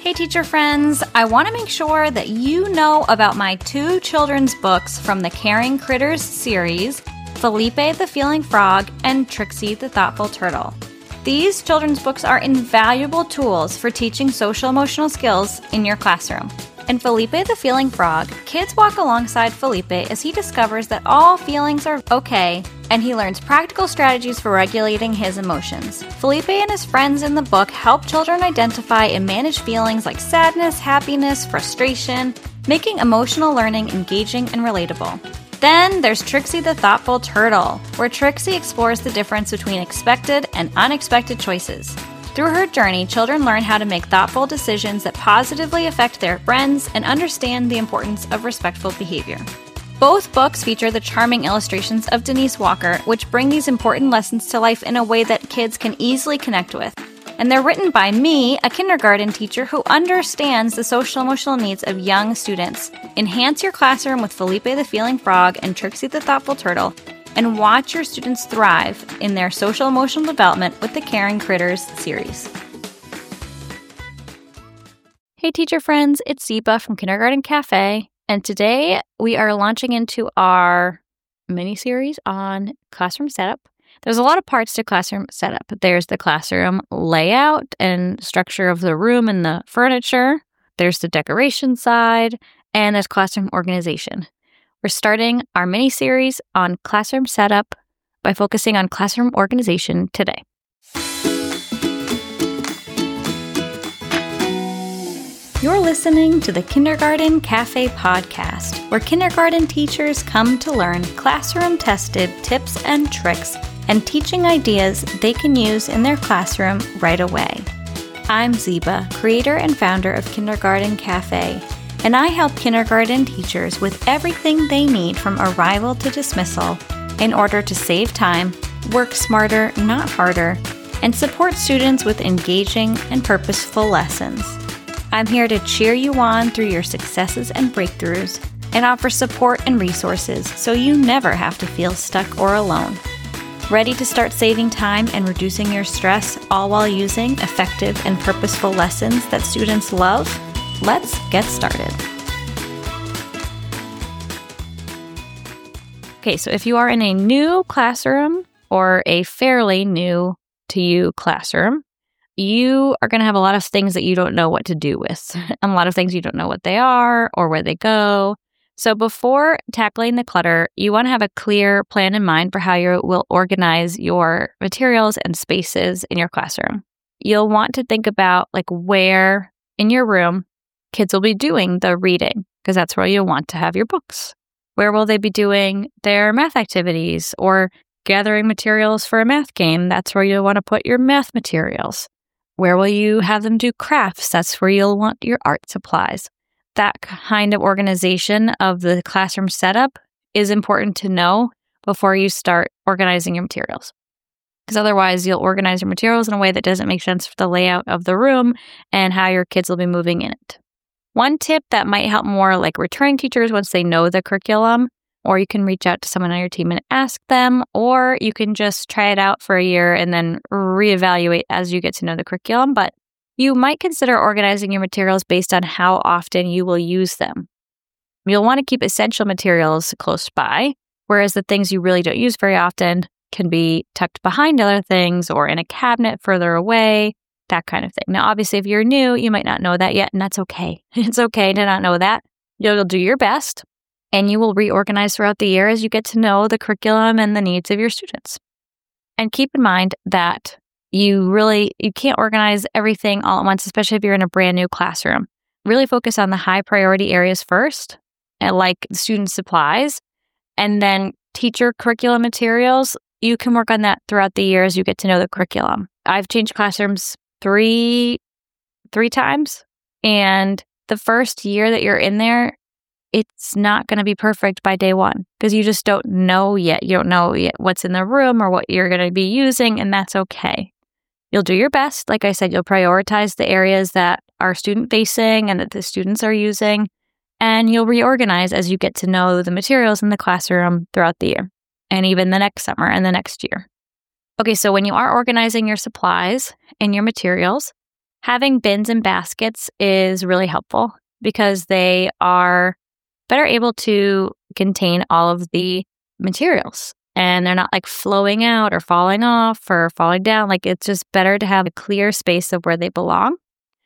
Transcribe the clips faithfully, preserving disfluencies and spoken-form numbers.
Hey teacher friends, I want to make sure that you know about my two children's books from the Caring Critters series, Felipe the Feeling Frog and Trixie the Thoughtful Turtle. These children's books are invaluable tools for teaching social-emotional skills in your classroom. In Felipe the Feeling Frog, kids walk alongside Felipe as he discovers that all feelings are okay, and he learns practical strategies for regulating his emotions. Felipe and his friends in the book help children identify and manage feelings like sadness, happiness, frustration, making emotional learning engaging and relatable. Then there's Trixie the Thoughtful Turtle, where Trixie explores the difference between expected and unexpected choices. Through her journey, children learn how to make thoughtful decisions that positively affect their friends and understand the importance of respectful behavior. Both books feature the charming illustrations of Denise Walker, which bring these important lessons to life in a way that kids can easily connect with. And they're written by me, a kindergarten teacher who understands the social-emotional needs of young students. Enhance your classroom with Felipe the Feeling Frog and Trixie the Thoughtful Turtle, and watch your students thrive in their social-emotional development with the Caring Critters series. Hey teacher friends, it's Ziba from Kindergarten Cafe, and today we are launching into our mini-series on classroom setup. There's a lot of parts to classroom setup. There's the classroom layout and structure of the room and the furniture. There's the decoration side, and there's classroom organization. We're starting our mini-series on classroom setup by focusing on classroom organization today. You're listening to the Kindergarten Cafe podcast, where kindergarten teachers come to learn classroom-tested tips and tricks and teaching ideas they can use in their classroom right away. I'm Ziba, creator and founder of Kindergarten Cafe, and I help kindergarten teachers with everything they need from arrival to dismissal in order to save time, work smarter, not harder, and support students with engaging and purposeful lessons. I'm here to cheer you on through your successes and breakthroughs and offer support and resources so you never have to feel stuck or alone. Ready to start saving time and reducing your stress, all while using effective and purposeful lessons that students love? Let's get started. Okay, so if you are in a new classroom or a fairly new to you classroom, you are going to have a lot of things that you don't know what to do with. And a lot of things you don't know what they are or where they go. So before tackling the clutter, you want to have a clear plan in mind for how you will organize your materials and spaces in your classroom. You'll want to think about like where in your room kids will be doing the reading, because that's where you'll want to have your books. Where will they be doing their math activities or gathering materials for a math game? That's where you'll want to put your math materials. Where will you have them do crafts? That's where you'll want your art supplies. That kind of organization of the classroom setup is important to know before you start organizing your materials. Because otherwise, you'll organize your materials in a way that doesn't make sense for the layout of the room and how your kids will be moving in it. One tip that might help more like returning teachers once they know the curriculum, or you can reach out to someone on your team and ask them, or you can just try it out for a year and then reevaluate as you get to know the curriculum. But you might consider organizing your materials based on how often you will use them. You'll want to keep essential materials close by, whereas the things you really don't use very often can be tucked behind other things or in a cabinet further away, that kind of thing. Now, obviously, if you're new, you might not know that yet, and that's okay. It's okay to not know that. You'll do your best, and you will reorganize throughout the year as you get to know the curriculum and the needs of your students. And keep in mind that you really, you can't organize everything all at once, especially if you're in a brand new classroom. Really focus on the high priority areas first, and like student supplies, and then teacher curriculum materials. You can work on that throughout the year as you get to know the curriculum. I've changed classrooms three, three times, and the first year that you're in there, it's not going to be perfect by day one because you just don't know yet. You don't know yet what's in the room or what you're going to be using, and that's okay. You'll do your best. Like I said, you'll prioritize the areas that are student-facing and that the students are using, and you'll reorganize as you get to know the materials in the classroom throughout the year, and even the next summer and the next year. Okay, so when you are organizing your supplies and your materials, Having bins and baskets is really helpful because they are better able to contain all of the materials and they're not like flowing out or falling off or falling down. Like it's just better to have a clear space of where they belong.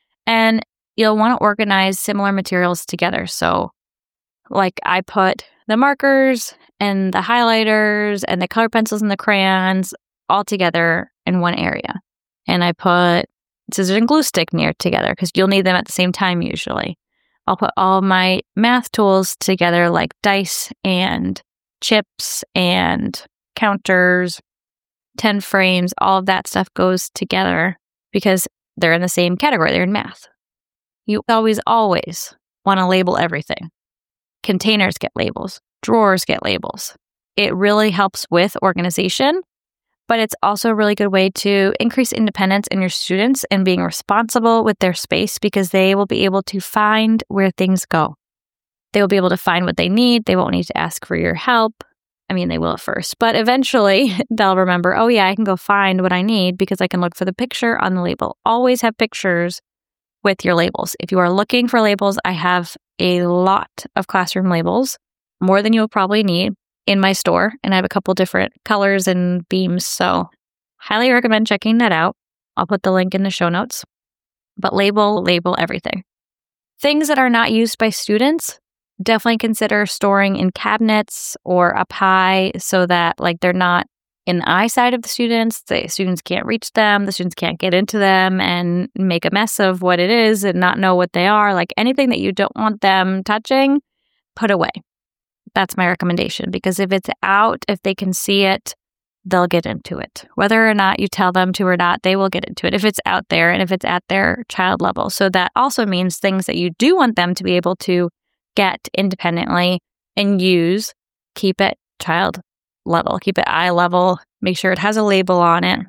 And you'll want to organize similar materials together. So like I put the markers and the highlighters and the color pencils and the crayons all together in one area. And I put scissors and glue stick near together because you'll need them at the same time usually. I'll put all my math tools together like dice and chips and counters, ten frames, all of that stuff goes together because they're in the same category. They're in math. You always, always want to label everything. Containers get labels. Drawers get labels. It really helps with organization, but it's also a really good way to increase independence in your students and being responsible with their space because they will be able to find where things go. They will be able to find what they need. They won't need to ask for your help. I mean, they will at first, but eventually they'll remember, oh yeah, I can go find what I need because I can look for the picture on the label. Always have pictures with your labels. If you are looking for labels, I have a lot of classroom labels, more than you'll probably need in my store. And I have a couple different colors and beams. So highly recommend checking that out. I'll put the link in the show notes. But label, label everything. Things that are not used by students, definitely consider storing in cabinets or up high so that like they're not in the eyesight of the students. The students can't reach them. The students can't get into them and make a mess of what it is and not know what they are. Like anything that you don't want them touching, put away. That's my recommendation because if it's out, if they can see it, they'll get into it. Whether or not you tell them to or not, they will get into it if it's out there and if it's at their child level. So that also means things that you do want them to be able to get independently and use, keep it child level, keep it eye level, make sure it has a label on it.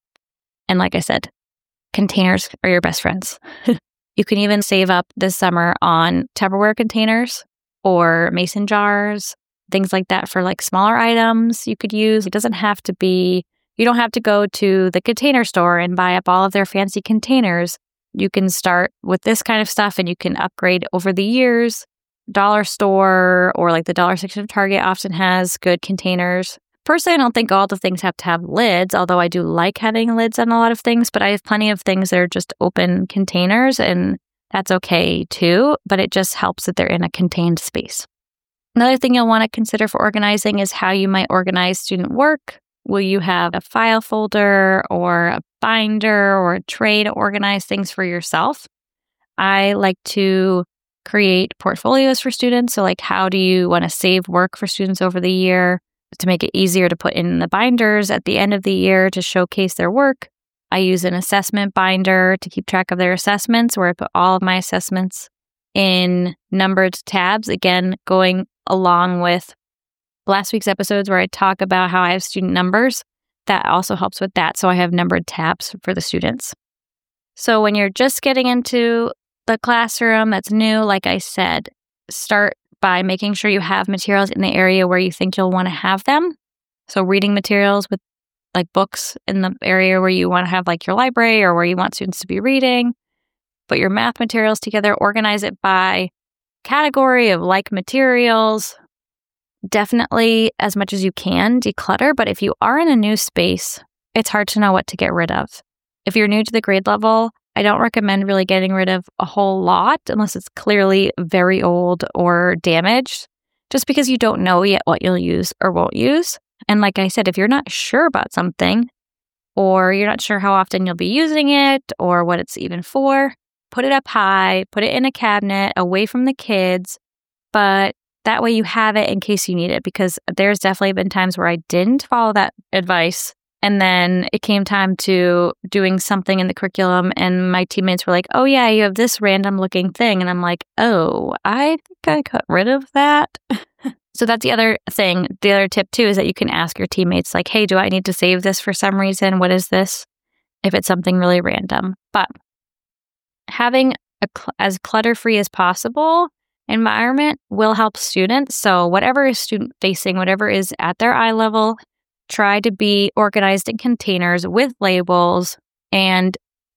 And like I said, containers are your best friends. You can even save up this summer on Tupperware containers or mason jars, things like that for like smaller items you could use. It doesn't have to be, you don't have to go to the container store and buy up all of their fancy containers. You can start with this kind of stuff and you can upgrade over the years. Dollar store or like the dollar section of Target often has good containers. Personally, I don't think all the things have to have lids, although I do like having lids on a lot of things, but I have plenty of things that are just open containers and that's okay too, but it just helps that they're in a contained space. Another thing you'll want to consider for organizing is how you might organize student work. Will you have a file folder or a binder or a tray to organize things for yourself? I like to create portfolios for students. So like how do you want to save work for students over the year to make it easier to put in the binders at the end of the year to showcase their work? I use an assessment binder to keep track of their assessments where I put all of my assessments in numbered tabs. Again, going along with last week's episodes where I talk about how I have student numbers. That also helps with that. So I have numbered tabs for the students. So when you're just getting into the classroom that's new, like I said, start by making sure you have materials in the area where you think you'll want to have them. So reading materials with like books in the area where you want to have like your library or where you want students to be reading. Put your math materials together, organize it by category of like materials. Definitely, as much as you can, declutter. But if you are in a new space, it's hard to know what to get rid of. If you're new to the grade level, I don't recommend really getting rid of a whole lot unless it's clearly very old or damaged, just because you don't know yet what you'll use or won't use. And like I said, if you're not sure about something or you're not sure how often you'll be using it or what it's even for, put it up high, put it in a cabinet away from the kids, but that way you have it in case you need it, because there's definitely been times where I didn't follow that advice. And then it came time to doing something in the curriculum and my teammates were like, oh yeah, you have this random looking thing. And I'm like, oh, I think I got rid of that. So that's the other thing. The other tip too is that you can ask your teammates like, hey, do I need to save this for some reason? What is this? If it's something really random. But having a cl- as clutter-free as possible environment will help students. So whatever is student facing, whatever is at their eye level, try to be organized in containers with labels and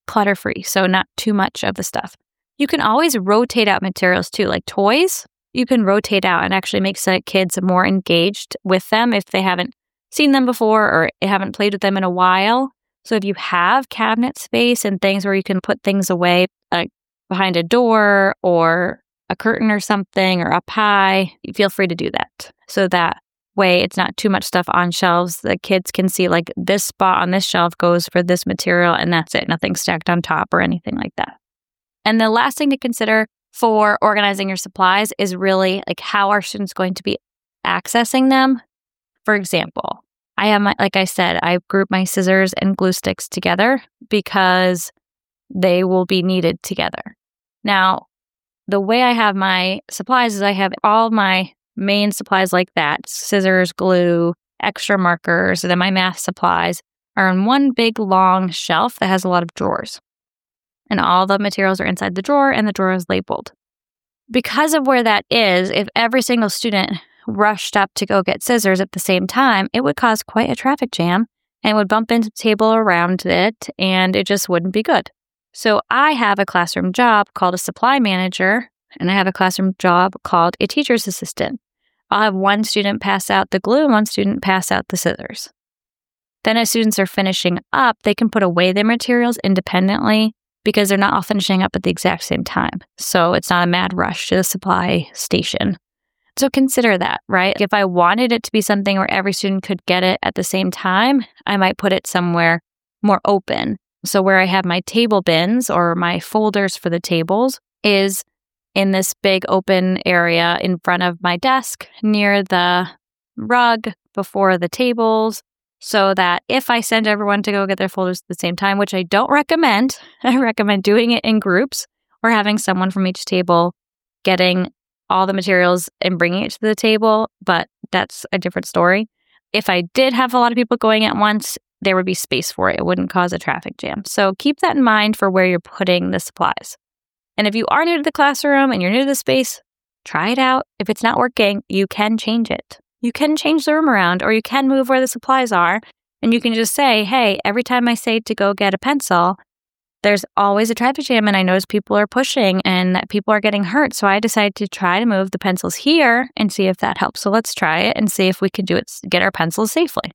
clutter-free, so not too much of the stuff. You can always rotate out materials too, like toys. You can rotate out and actually make the kids more engaged with them if they haven't seen them before or haven't played with them in a while. So if you have cabinet space and things where you can put things away, like behind a door or a curtain or something or up high, feel free to do that. So that way it's not too much stuff on shelves. The kids can see like this spot on this shelf goes for this material and that's it. Nothing stacked on top or anything like that. And the last thing to consider for organizing your supplies is really like how are students going to be accessing them? For example, I have my, like I said, I group my scissors and glue sticks together because they will be needed together. Now, the way I have my supplies is I have all my main supplies like that, scissors, glue, extra markers, and then my math supplies are in one big long shelf that has a lot of drawers. And all the materials are inside the drawer and the drawer is labeled. Because of where that is, if every single student rushed up to go get scissors at the same time, it would cause quite a traffic jam and would bump into the table around it and it just wouldn't be good. So I have a classroom job called a supply manager and I have a classroom job called a teacher's assistant. I'll have one student pass out the glue and one student pass out the scissors. Then as students are finishing up, they can put away their materials independently because they're not all finishing up at the exact same time. So it's not a mad rush to the supply station. So consider that, right? If I wanted it to be something where every student could get it at the same time, I might put it somewhere more open. So where I have my table bins or my folders for the tables is in this big open area in front of my desk near the rug before the tables, so that if I send everyone to go get their folders at the same time, which I don't recommend, I recommend doing it in groups or having someone from each table getting all the materials and bringing it to the table, but that's a different story. If I did have a lot of people going at once, there would be space for it. It wouldn't cause a traffic jam. So keep that in mind for where you're putting the supplies. And if you are new to the classroom and you're new to the space, try it out. If it's not working, you can change it. You can change the room around or you can move where the supplies are and you can just say, hey, every time I say to go get a pencil, there's always a traffic jam and I notice people are pushing and that people are getting hurt. So I decided to try to move the pencils here and see if that helps. So let's try it and see if we can do it, get our pencils safely.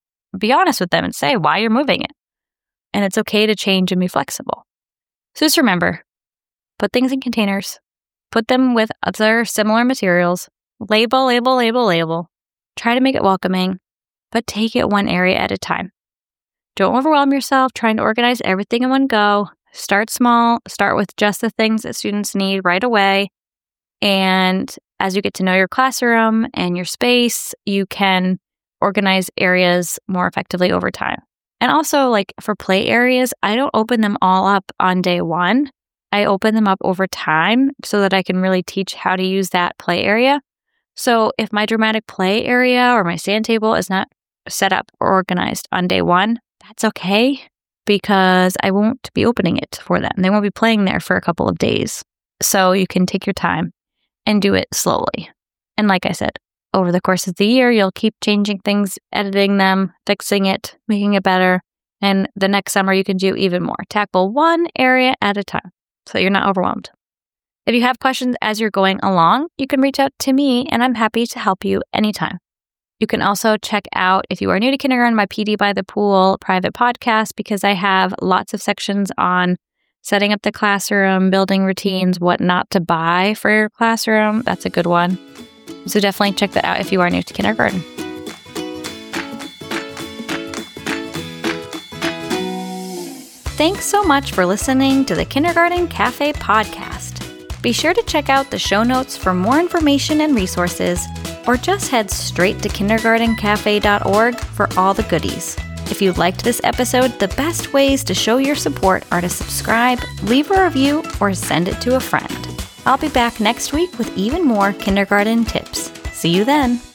Be honest with them and say why you're moving it. And it's okay to change and be flexible. So just remember, put things in containers, put them with other similar materials, label, label, label, label. Try to make it welcoming, but take it one area at a time. Don't overwhelm yourself trying to organize everything in one go. Start small. Start with just the things that students need right away. And as you get to know your classroom and your space, you can organize areas more effectively over time. And also, like for play areas, I don't open them all up on day one. I open them up over time so that I can really teach how to use that play area. So if my dramatic play area or my sand table is not set up or organized on day one, that's okay because I won't be opening it for them. They won't be playing there for a couple of days. So you can take your time and do it slowly. And like I said, over the course of the year, you'll keep changing things, editing them, fixing it, making it better. And the next summer, you can do even more. Tackle one area at a time so you're not overwhelmed. If you have questions as you're going along, you can reach out to me and I'm happy to help you anytime. You can also check out, if you are new to kindergarten, my P D by the Pool private podcast because I have lots of sections on setting up the classroom, building routines, what not to buy for your classroom. That's a good one. So definitely check that out if you are new to kindergarten. Thanks so much for listening to the Kindergarten Cafe podcast. Be sure to check out the show notes for more information and resources, or just head straight to kindergarten cafe dot org for all the goodies. If you liked this episode, the best ways to show your support are to subscribe, leave a review, or send it to a friend. I'll be back next week with even more kindergarten tips. See you then.